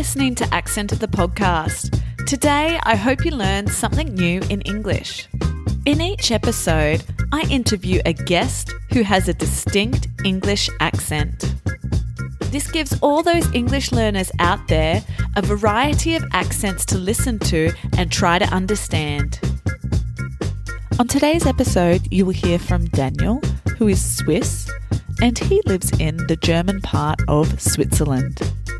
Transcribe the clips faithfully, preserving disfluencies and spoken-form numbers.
listening to Accented the podcast. Today, I hope you learned something new in English. In each episode, I interview a guest who has a distinct English accent. This gives all those English learners out there a variety of accents to listen to and try to understand. On today's episode, you will hear from Daniel, who is Swiss, and he lives in the German part of Switzerland.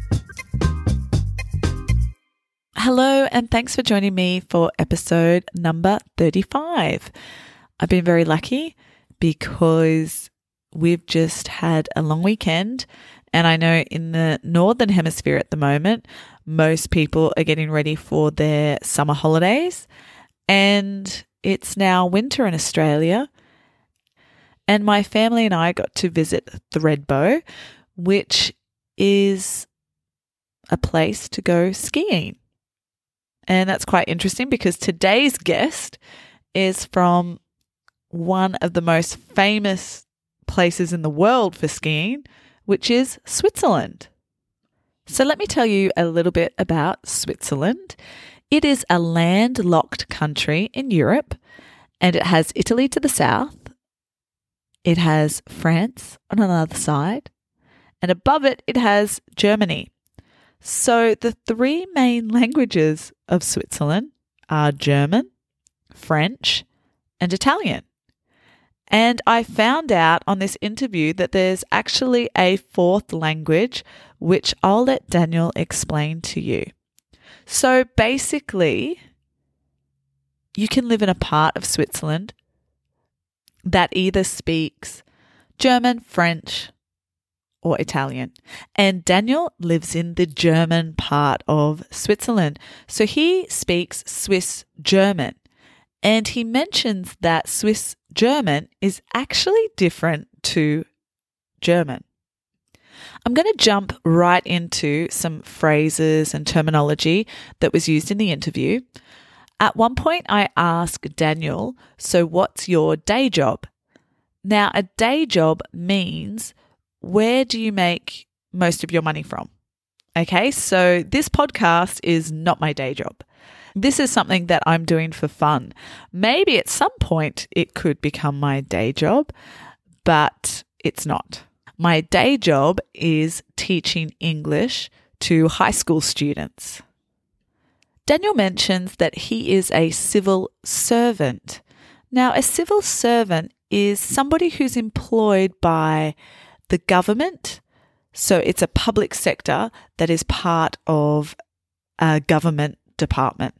Hello, and thanks for joining me for episode number thirty-five. I've been very lucky because we've just had a long weekend, and I know in the Northern Hemisphere at the moment, most people are getting ready for their summer holidays, and it's now winter in Australia. And my family and I got to visit Thredbo, which is a place to go skiing. And that's quite interesting because today's guest is from one of the most famous places in the world for skiing, which is Switzerland. So let me tell you a little bit about Switzerland. It is a landlocked country in Europe, and it has Italy to the south. It has France on another side, and above it, it has Germany. So the three main languages of Switzerland are German, French, and Italian. And I found out on this interview that there's actually a fourth language, which I'll let Daniel explain to you. So basically, you can live in a part of Switzerland that either speaks German, French, or Italian. And Daniel lives in the German part of Switzerland. So he speaks Swiss German. And he mentions that Swiss German is actually different to German. I'm going to jump right into some phrases and terminology that was used in the interview. At one point, I asked Daniel, so what's your day job? Now, a day job means where do you make most of your money from? Okay, so this podcast is not my day job. This is something that I'm doing for fun. Maybe at some point it could become my day job, but it's not. My day job is teaching English to high school students. Daniel mentions that he is a civil servant. Now, a civil servant is somebody who's employed by the government. So it's a public sector that is part of a government department.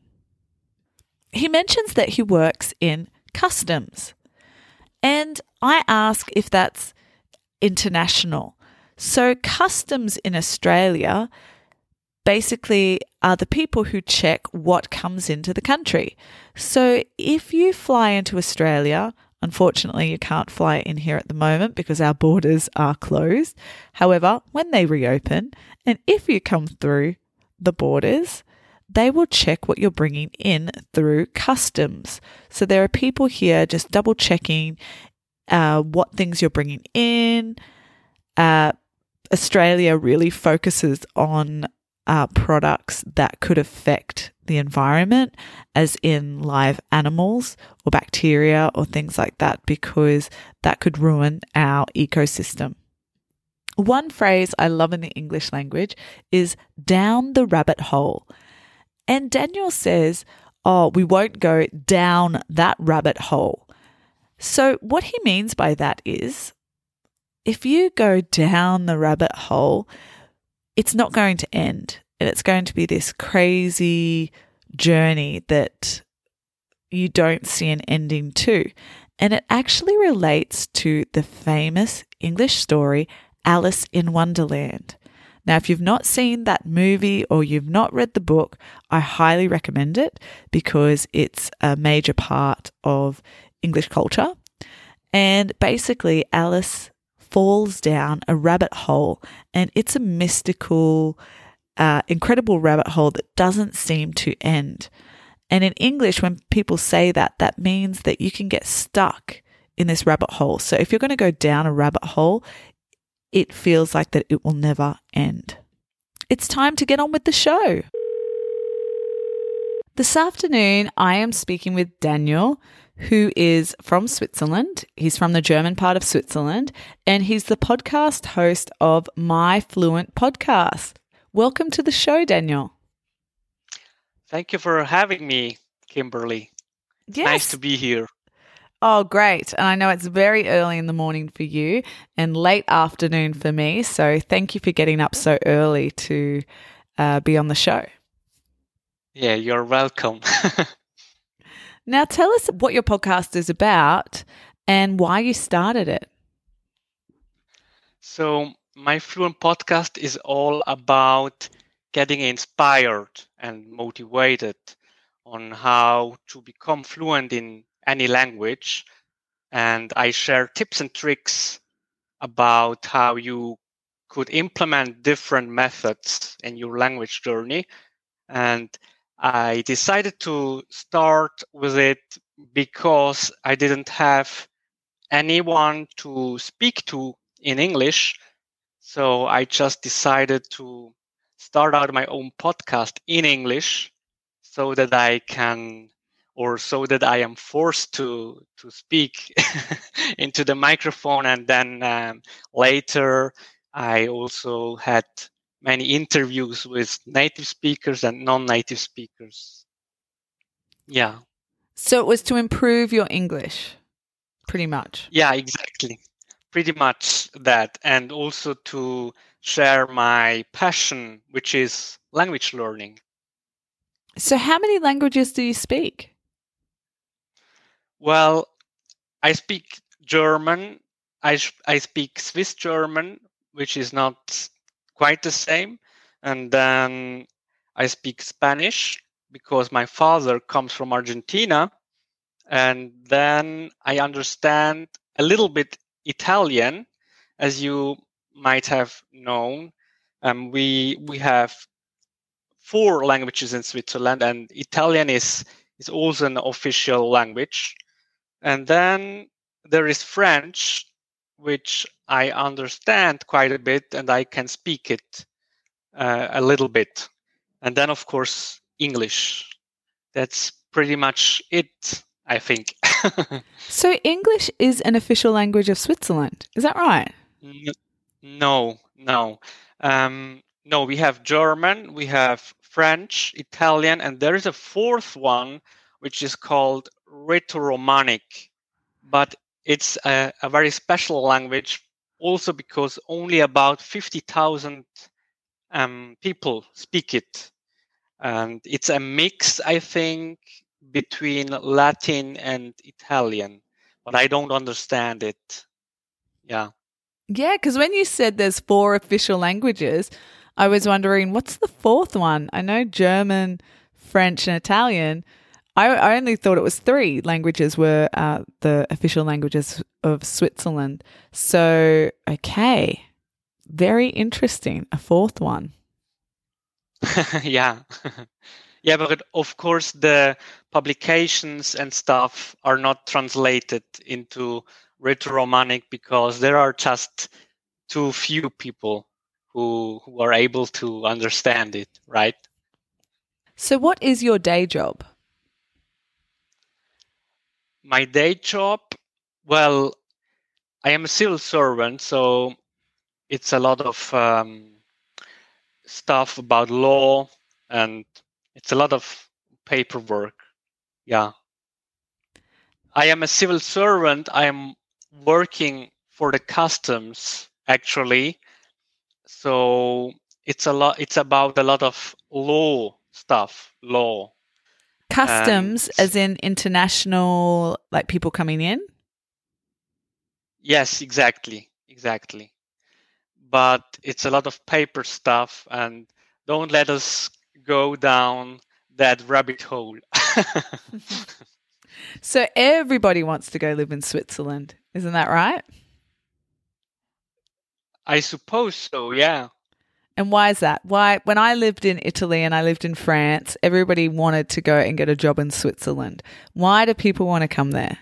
He mentions that he works in customs. And I ask if that's international. So customs in Australia basically are the people who check what comes into the country. So if you fly into Australia, unfortunately, you can't fly in here at the moment because our borders are closed. However, when they reopen, and if you come through the borders, they will check what you're bringing in through customs. So there are people here just double checking uh, what things you're bringing in. Uh, Australia really focuses on uh, products that could affect the environment, as in live animals or bacteria or things like that, because that could ruin our ecosystem. One phrase I love in the English language is down the rabbit hole. And Daniel says, oh, we won't go down that rabbit hole. So what he means by that is, if you go down the rabbit hole, it's not going to end. And it's going to be this crazy journey that you don't see an ending to. And it actually relates to the famous English story, Alice in Wonderland. Now, if you've not seen that movie or you've not read the book, I highly recommend it because it's a major part of English culture. And basically, Alice falls down a rabbit hole, and it's a mystical, uh, incredible rabbit hole that doesn't seem to end. And in English, when people say that, that means that you can get stuck in this rabbit hole. So if you're going to go down a rabbit hole, it feels like that it will never end. It's time to get on with the show. This afternoon, I am speaking with Daniel, who is from Switzerland. He's from the German part of Switzerland, and he's the podcast host of My Fluent Podcast. Welcome to the show, Daniel. Thank you for having me, Kimberly. It's yes. Nice to be here. Oh, great. And I know it's very early in the morning for you and late afternoon for me. So thank you for getting up so early to uh, be on the show. Yeah, you're welcome. Now, tell us what your podcast is about and why you started it. So, My Fluent Podcast is all about getting inspired and motivated on how to become fluent in any language. And I share tips and tricks about how you could implement different methods in your language journey. And I decided to start with it because I didn't have anyone to speak to in English. So I just decided to start out my own podcast in English so that I can, or so that I am forced to, to speak into the microphone. And then um, later, I also had many interviews with native speakers and non-native speakers. Yeah. So it was to improve your English, pretty much. Yeah, exactly. Pretty much that. And also to share my passion, which is language learning. So how many languages do you speak? Well, I speak German. I, I speak Swiss German, which is not quite the same. And then I speak Spanish because my father comes from Argentina. And then I understand a little bit Italian, as you might have known. Um, we we have four languages in Switzerland, and Italian is is also an official language. And then there is French, which I understand quite a bit, and I can speak it uh, a little bit. And then, of course, English. That's pretty much it, I think. So English is an official language of Switzerland. Is that right? No, no. Um, no, we have German, we have French, Italian, and there is a fourth one, which is called Rhetoromanic. But it's a, a very special language also because only about fifty thousand um, people speak it. And it's a mix, I think, between Latin and Italian, but I don't understand it. Yeah. Yeah, because when you said there's four official languages, I was wondering, what's the fourth one? I know German, French, and Italian. I, I only thought it was three languages were uh, the official languages of Switzerland. So, okay, very interesting. A fourth one. Yeah. Yeah, but of course the publications and stuff are not translated into Rhetoromanic because there are just too few people who who are able to understand it, right? So what is your day job? My day job, well, I am a civil servant, so it's a lot of um, stuff about law and it's a lot of paperwork. Yeah. I am a civil servant. I am working for the customs, actually. So it's a lot. It's about a lot of law stuff, law. Customs, And as in international, like people coming in? yes, exactly, exactly. But it's a lot of paper stuff, and don't let us go down that rabbit hole. So everybody wants to go live in Switzerland, isn't that right? I suppose so, yeah. And why is that? Why, when I lived in Italy and I lived in France, everybody wanted to go and get a job in Switzerland. Why do people want to come there?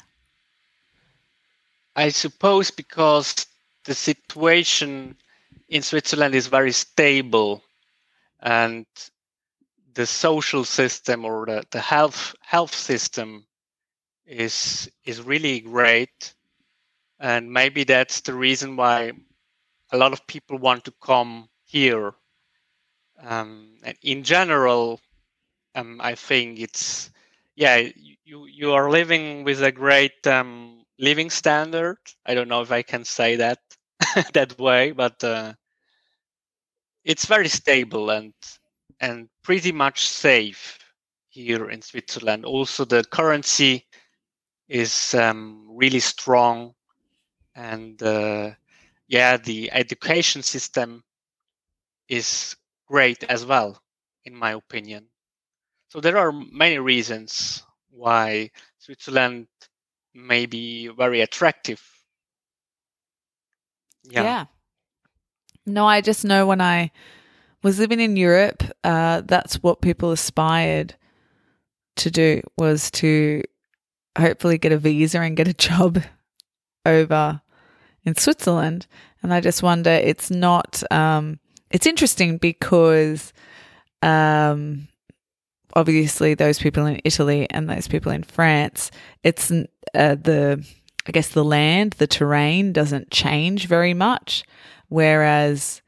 I suppose because the situation in Switzerland is very stable. and the social system or the, the health health system is is really great. And maybe that's the reason why a lot of people want to come here. Um, and in general, um, I think it's, yeah, you, you are living with a great um, living standard. I don't know if I can say that that way, but uh, it's very stable and and pretty much safe here in Switzerland. Also, the currency is um, really strong, and uh, yeah, the education system is great as well, in my opinion. So there are many reasons why Switzerland may be very attractive. Yeah. Yeah. No, I just know when I was living in Europe, uh, that's what people aspired to do, was to hopefully get a visa and get a job over in Switzerland. And I just wonder, it's not, um, it's interesting because um, obviously those people in Italy and those people in France, it's uh, the, I guess the land, the terrain doesn't change very much. Whereas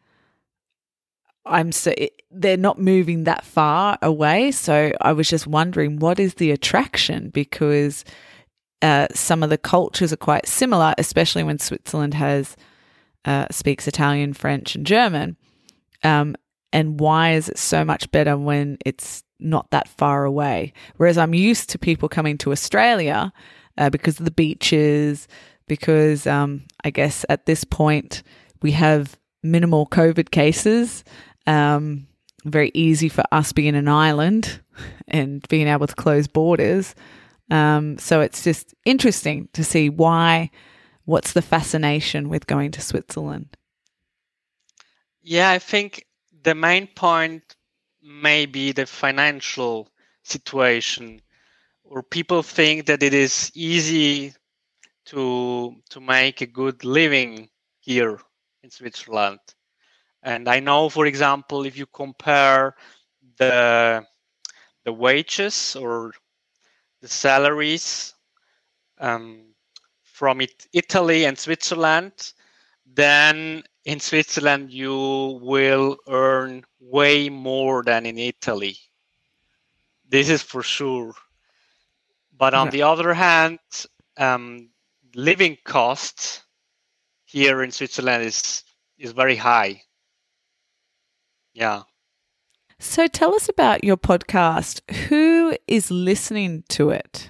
I'm so they're not moving that far away. So I was just wondering, what is the attraction? Because uh, some of the cultures are quite similar, especially when Switzerland has uh, speaks Italian, French, and German. Um, and why is it so much better when it's not that far away? Whereas I'm used to people coming to Australia uh, because of the beaches, because um, I guess at this point we have minimal COVID cases. Um, very easy for us being an island and being able to close borders. Um, so it's just interesting to see why, what's the fascination with going to Switzerland? Yeah, I think the main point may be the financial situation, where people think that it is easy to to make a good living here in Switzerland. And I know, for example, if you compare the the wages or the salaries um, from it, Italy and Switzerland, then in Switzerland you will earn way more than in Italy. This is for sure. But on Right. the other hand, um, living costs here in Switzerland is is very high. Yeah. So tell us about your podcast. Who is listening to it?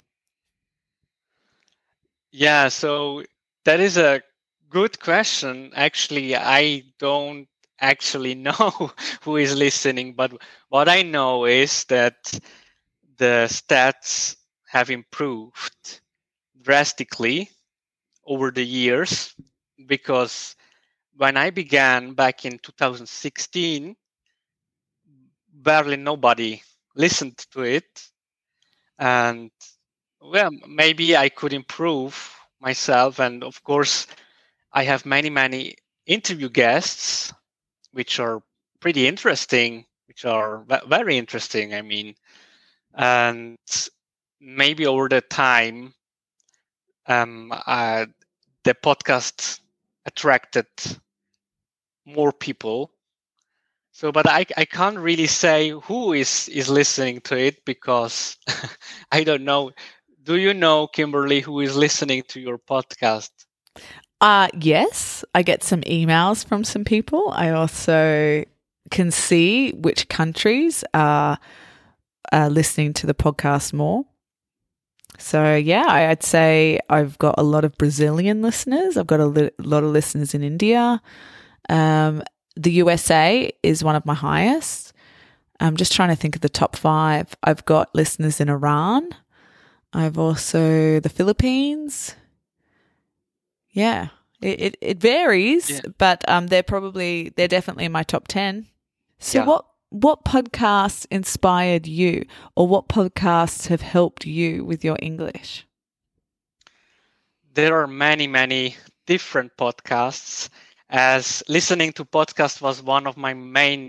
Yeah, so that is a good question. Actually, I don't actually know who is listening, but what I know is that the stats have improved drastically over the years, because when I began back in two thousand sixteen, barely nobody listened to it. And well, maybe I could improve myself. And of course, I have many, many interview guests, which are pretty interesting, which are very interesting, I mean. And maybe over the time, um, uh, the podcast attracted more people. So, but I, I can't really say who is, is listening to it, because I don't know. Do you know, Kimberly, who is listening to your podcast? Uh, yes, I get some emails from some people. I also can see which countries are, are listening to the podcast more. So, yeah, I'd say I've got a lot of Brazilian listeners. I've got a li- lot of listeners in India. Um, the U S A is one of my highest. I'm just trying to think of the top five. I've got listeners in Iran. I've also the Philippines. Yeah, it, it, it varies, yeah. but um, they're probably, they're definitely in my top ten. So yeah. what what podcasts inspired you, or what podcasts have helped you with your English? There are many, many different podcasts, as listening to podcasts was one of my main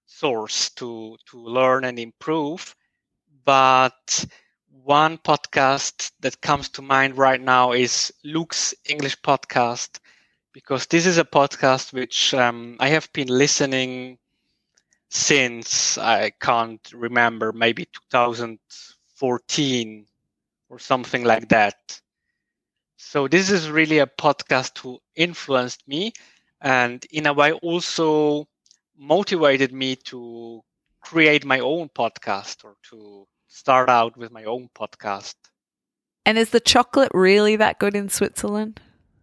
source to to learn and improve. But one podcast that comes to mind right now is Luke's English podcast, because this is a podcast which um, I have been listening since I can't remember, maybe two thousand fourteen or something like that. So this is really a podcast who influenced me, and in a way also motivated me to create my own podcast or to start out with my own podcast. And is the chocolate really that good in Switzerland?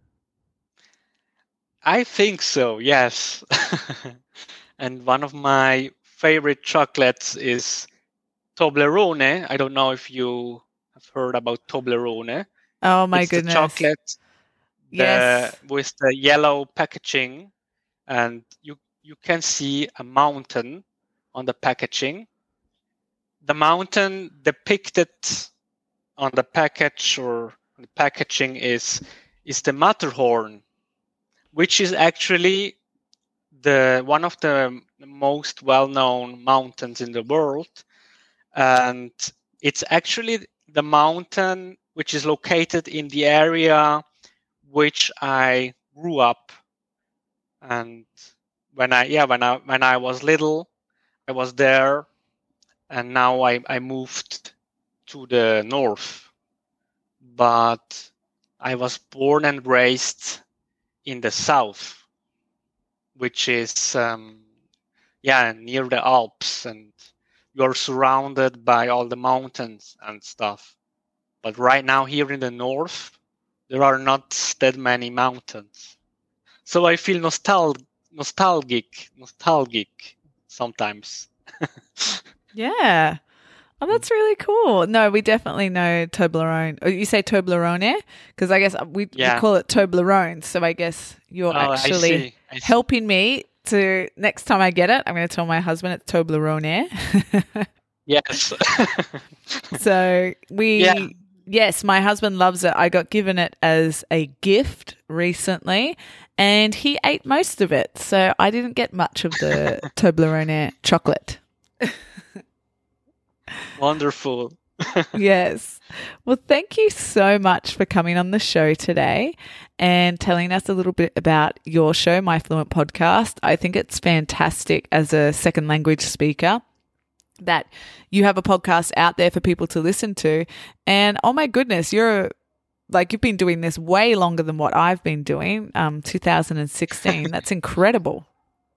I think so, yes. And one of my favorite chocolates is Toblerone. I don't know if you have heard about Toblerone. Oh my it's goodness. The chocolate yes. the, with the yellow packaging, and you you can see a mountain on the packaging. The mountain depicted on the package or the packaging is is the Matterhorn, which is actually the one of the most well-known mountains in the world, and it's actually the mountain which is located in the area which I grew up. And when I yeah when I when I was little, I was there, and now I, I moved to the north. But I was born and raised in the south, which is um, yeah near the Alps, and you're surrounded by all the mountains and stuff. But right now here in the north, there are not that many mountains. So I feel nostal- nostalgic, nostalgic sometimes. Yeah. Oh, that's really cool. No, we definitely know Toblerone. Oh, you say Toblerone? Because I guess we, Yeah. we call it Toblerone. So I guess you're Oh, I actually see. I see. helping me to, next time I get it, I'm going to tell my husband it's Toblerone. Yes. So we, Yeah. yes, my husband loves it. I got given it as a gift recently, and he ate most of it. So I didn't get much of the Toblerone chocolate. Wonderful. Yes. Well, thank you so much for coming on the show today and telling us a little bit about your show, My Fluent Podcast. I think it's fantastic as a second language speaker that you have a podcast out there for people to listen to. And oh my goodness, you're like, you've been doing this way longer than what I've been doing, um, two thousand sixteen. That's incredible.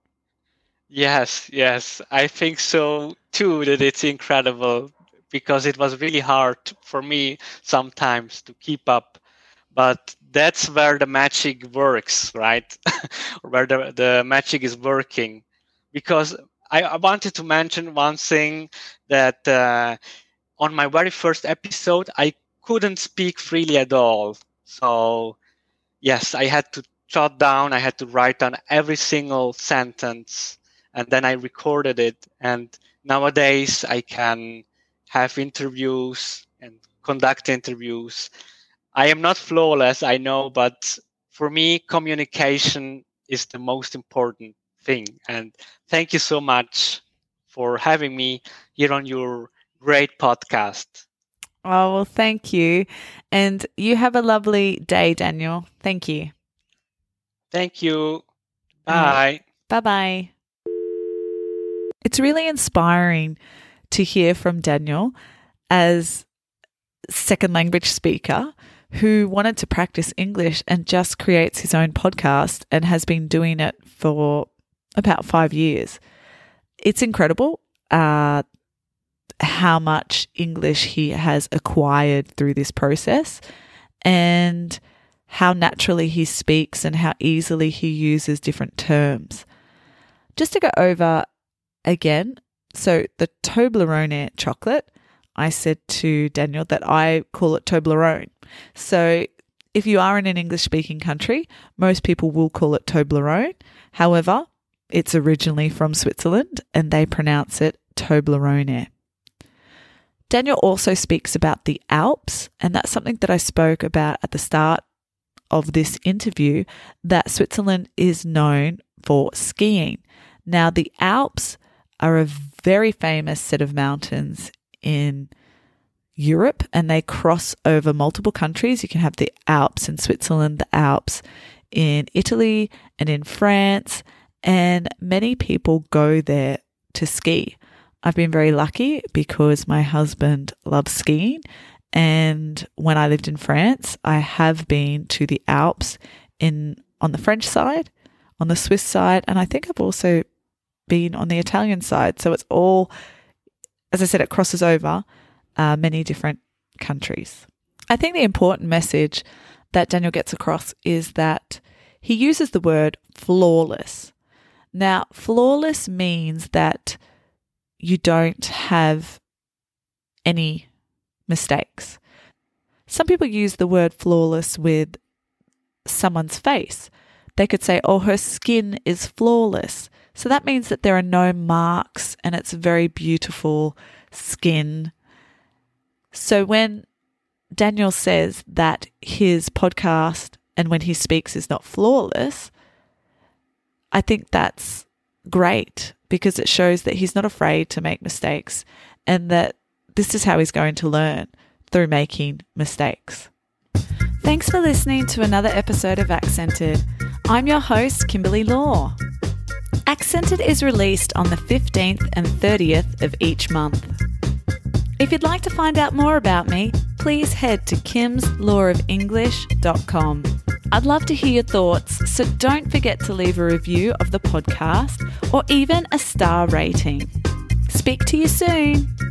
Yes, yes. I think so too, that it's incredible, because it was really hard for me sometimes to keep up. But that's where the magic works, right? Where the, the magic is working. Because I, I wanted to mention one thing, that uh, on my very first episode, I couldn't speak freely at all. So yes, I had to jot down, I had to write down every single sentence, and then I recorded it. And nowadays I can have interviews and conduct interviews. I am not flawless, I know, but for me, communication is the most important thing. And thank you so much for having me here on your great podcast. Oh, well, thank you. And you have a lovely day, Daniel. Thank you. Thank you. Bye. Bye-bye. It's really inspiring to hear from Daniel as second language speaker who wanted to practice English and just creates his own podcast and has been doing it for about five years. It's incredible uh, how much English he has acquired through this process, and how naturally he speaks and how easily he uses different terms. Just to go over again, so the Toblerone chocolate, I said to Daniel that I call it Toblerone. So if you are in an English-speaking country, most people will call it Toblerone. However, it's originally from Switzerland and they pronounce it Toblerone. Daniel also speaks about the Alps, and that's something that I spoke about at the start of this interview, that Switzerland is known for skiing. Now, the Alps are a very famous set of mountains in Europe, and they cross over multiple countries. You can have the Alps in Switzerland, the Alps in Italy and in France, and many people go there to ski. I've been very lucky because my husband loves skiing, and when I lived in France, I have been to the Alps in on the French side, on the Swiss side, and I think I've also been on the Italian side. So it's all, as I said, it crosses over uh, many different countries. I think the important message that Daniel gets across is that he uses the word flawless. Now, flawless means that you don't have any mistakes. Some people use the word flawless with someone's face. They could say, oh, her skin is flawless. So that means that there are no marks and it's very beautiful skin. So when Daniel says that his podcast and when he speaks is not flawless, I think that's great because it shows that he's not afraid to make mistakes and that this is how he's going to learn, through making mistakes. Thanks for listening to another episode of Accented. I'm your host, Kimberly Law. Accented is released on the fifteenth and thirtieth of each month. If you'd like to find out more about me, please head to kims law of english dot com. I'd love to hear your thoughts, so don't forget to leave a review of the podcast or even a star rating. Speak to you soon.